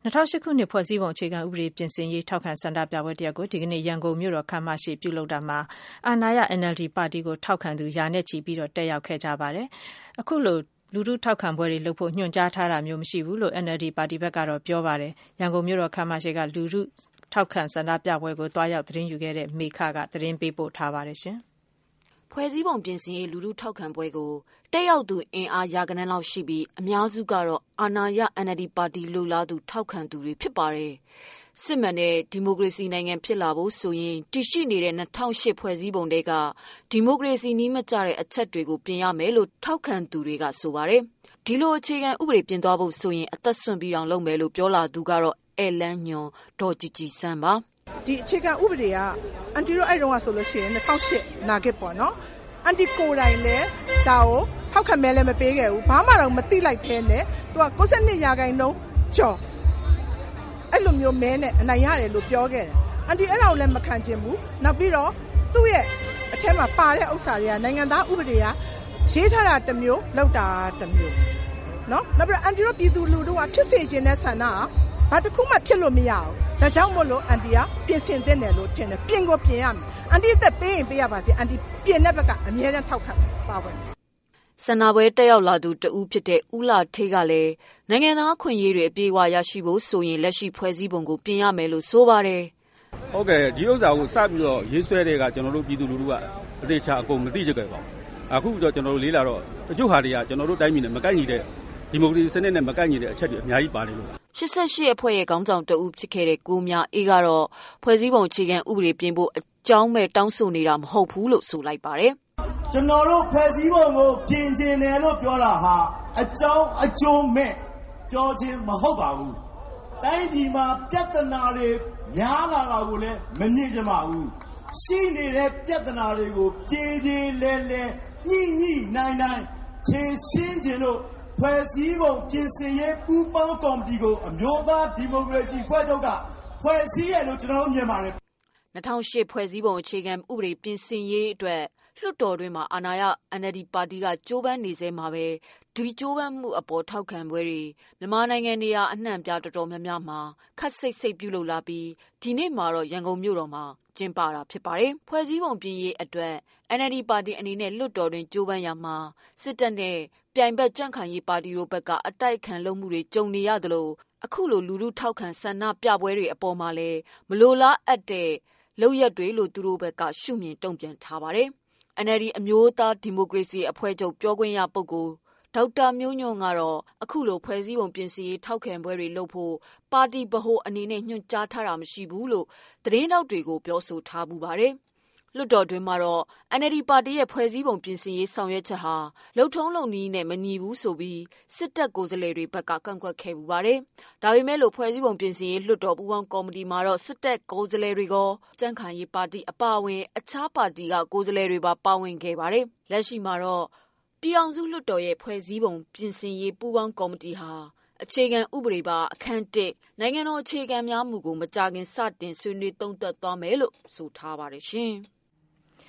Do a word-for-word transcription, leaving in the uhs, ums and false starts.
၂၀၀၈ခုနှစ်ဖွဲ့စည်းပုံအခြေခံဥပဒေပြင်ဆင်ရေးထောက်ခံဆန္ဒပြပွဲတရပ်ကိုဒီကနေ့ရန်ကုန်မြို့တော်ခမ်းမရှိပြုလုပ်တာမှာအာဏာရ N L D ပါတီကိုထောက်ခံသူရာနဲ့ချီပြီးတော့တက်ရောက်ခဲ့ကြပါတယ်။အခုလိုလူထုထောက်ခံပွဲတွေလုပ်ဖို့ညွှန်ကြားထားတာမျိုးမရှိဘူးလို့ N L D ပါတီဘက်ကတော့ပြောပါတယ်။ရန်ကုန်မြို့တော်ခမ်းမရှိကလူထုထောက်ခံဆန္ဒပြပွဲကိုတွားရောက်သတင်းယူခဲ့တဲ့မေခကသတင်းပေးပို့ထားပါတယ်ရှင်။ဖွဲ့စည်းပုံပြင်ဆင်ရေးလူထုထောက်ခံပွဲကိုတက်ရောက်သူအင်အားရာဂဏန်းလောက်ရှိပြီးအများစုကတော့အာဏာရ N L D ပါတီလိုလားသူထောက်ခံသူတွေဖြစ်ပါတယ်။စစ်မှန်တဲ့ဒီမိုကရေစီနိုင်ငံဖြစ်လာဖို့ဆိုရင်တည်ရှိနေတဲ့၂၀၀၈ဖွဲ့စည်းပုံတွေကဒီမိုကရေစီနည်းမကျတဲ့အချက်တွေကိုပြင်ရမယ်လို့ထောက်ခံသူတွေကဆိုပါတယ်။ဒီလိုအခြေခံဥပဒေပြင်သွားဖို့ဆိုရင်အသက်ဆွန့်ပြီးအောင်လုပ်မယ်လို့ပြောလာသူကတော့အဲလန်းညွန်ဒေါ်ကြည်ကြည်စန်းပါ။ဒီအခြေခံဥပဒေကအန်တီတို့အဲ့တုန်းကဆိုလို့ရှိရင်၂၀၀၈နာဂစ်ပေါ့နော်။အန်တီကိုယ်တိုင်လည်းဒါကိုထောက်ခံမဲလည်းမပေးခဲ့ဘူးဘာမှတော့မသိလိုက်ဖဲနဲ့သူက၉၂ရာခိုင်နှုန်းကျော်အဲ့လိုမျိုးမဲနဲ့အနိုင်ရတယ်လို့ပြောခဲ့တယ်အန်တီအဲ့ဒါကိုလည်းမခံချင်ဘူးနောက်ပြီးတော့သူ့ရဲ့အထက်မှာပါတဲ့ဥစ္စာတွေကနိုင်ငံသားဥပဒေကရေးထားတာတစ်မျိုးလောက်တာတစ်မျိုးနော်နောက်ပြီးတော့အန်တီတို့ပြည်သူလူထုကဖြစ်စေခြင်းတဲ့ဆန္ဒကဘာတစ်ခုမှဖြစ်လို့မရဘူးဒါကြောင့်မို့လို့အန်တီကပြင်ဆင်တဲ့တယ်လို့ထင်တယ်ပြင်ကိုပြင်ရမယ်အန်တီအသက်ပေးရင်ပေးရပါစေအန်တီပြင်တဲ့ဘက်ကအမြဲတမ်းထောက်ခံပါဝင်ဆန္ဒပွဲတက်ရောက်လာသူတဦးဖြစ်တဲ့ဦးလာထေးကလည်းနိုင်ငံသားခွင့်ရေးတွေအပြည့်အဝရရှိဖို့ဆိုရင်လက်ရှိဖွဲ့စည်းပုံကိုပြင်ရမယ်လို့ဆိုပါတယ်။ဟုတ်ကဲ့ဒီဥစ္စာကိုစပြီးတော့ရေးဆွဲတဲ့ကကျွန်တော်တို့ပြည်သူလူထုကအသေးချာအကုန်မသိကြခဲ့ပါဘူး။အခုတော့ကျွန်တော်တို့လေးလာတော့တချို့ဟာတွေကကျွန်တော်တို့တိုင်းပြည်နဲ့မကိုက်ညီတဲ့ဒီမိုကရေစီစနစ်နဲ့မကိုက်ညီတဲ့အချက်တွေအများကြီးပါနေလို့ရှစ်ဆယ့်ရှစ်အဖွဲ့ရဲ့ခေါင်းဆောင်တဦးဖြစ်ခဲ့တဲ့ကိုမြအေးကတော့ဖွဲ့စည်းပုံအခြေခံဥပဒေပြင်ဖို့အကြောင်းမဲ့တောင်းဆိုနေတာမဟုတ်ဘူးလို့ဆိုလိုက်ပါတယ်။ကျွန်တော်တို့ဖွဲ့စည်းပုံကိုပြင်ကျင်တယ်လို့ပြောတာဟာအကြောင်းအကျိုးမဲ့ပြောခြင်းမဟုတ်ပါဘူး။တိုင်းပြည်မှာပြဿနာတွေများလာတာကိုလည်းမမြင်ကြပါဘူး။ရှိနေတဲ့ပြဿနာတွေကိုပြေပြေလဲလဲညှိညှိနိုင်နိုင်ဖြေရှင်းခြင်းလို့ဖွဲ့စည်းပုံပြင်ဆင်ရေးပူးပေါင်းကော်မတီကိုအမျိုးသားဒီမိုကရေစီဖွဲ့ချုပ်ကဖွဲ့စည်းရလို့ကျွန်တော်တို့မြင်ပါတယ်။၂၀၀၈ဖွဲ့စည်းပုံအခြေခံဥပဒေပြင်ဆင်ရေးအတွက်လွှတ်တော်တွင်မှာအာဏာရ N L D ပါတီကကြိုးပမ်းနေစေမှာပဲဒီကြိုးပမ်းမှုအပေါ်ထောက်ခံပွဲတွေမြန်မာနိုင်ငံနေရာအနှံ့ပြတော်တော်များများမှာခက်စိတ်စိတ်ပြုလုပ်လာပြီးဒီနေ့မှာတော့ရန်ကုန်မြို့တော်မှာကျင်းပတာဖြစ်ပါတယ်။ဖွဲ့စည်းပုံပြင်ရေးအတွက် N L D ပါတီအနေနဲ့လွှတ်တော်တွင်ကြိုးပမ်းရမှာစစ်တပ်နဲ့ပြိုင်ဘက်ကြန့်ခိုင်ရေးပါတီတို့ဘက်ကအတိုက်ခံလုပ်မှုတွေကြုံနေရသလိုအခုလိုလူထုထောက်ခံဆန္ဒပြပွဲတွေအပေါ်မှာလည်းမလိုလားအပ်တဲ့လုပ်ရက်တွေလို့သူတို့ဘက်ကရှုမြင်တုံ့ပြန်ထားပါတယ်။ N L D အမျိုးသားဒီမိုကရေစီအဖွဲ့ချုပ်ပြောခွင့်ရပုဂ္ဂိုလ်ဒေါက်တာမျိုးညွန့်ကတော့အခုလိုဖွဲ့စည်းပုံပြင်ဆင်ရေးထောက်ခံပွဲတွေလုပ်ဖို့ပါတီဗဟိုအနေနဲ့ညွှန်ကြားထားတာမရှိဘူးလို့သတင်းတောက်တွေကိုပြောဆိုထားပူပါတယ်။လွှတ်တော်တွင်မှာတော့ N L D ပါတီရဲ့ဖွဲ့စည်းပုံပြင်ဆင်ရေးဆောင်ရွက်ချက်ဟာလုံထုံးလုံနည်းနဲ့မညီဘူးဆိုပြီးစစ်တပ်ကိုယ်စားလှယ်တွေဘက်ကကန့်ကွက်ခဲ့ပူပါတယ်။ဒါပေမဲ့လို့ဖွဲ့စည်းပုံပြင်ဆင်ရေးလွှတ်တော်ပူးပေါင်းကော်မတီမှာတော့စစ်တပ်ကိုယ်စားလှယ်တွေကကြန့်ခိုင်ရေးပါတီအပါအဝင်အခြားပါတီကကိုယ်စားလှယ်တွေပါပါဝင်ခဲ့ပါတယ်။လက်ရှိမှာတော့ပြည်အောင်စုလွှတ်တော်ရဲ့ဖွဲ့စည်းပုံပြင်ဆင်ရေးပူးပေါင်းကော်မတီဟာအခြေခံဥပဒေပါအခန်းတစ်နိုင်ငံတော်အခြေခံများမူကိုမကြာခင်စတင်ဆွေးနွေးသုံးသပ်သွားမယ်လို့ဆိုထားပါတယ်ရှင်။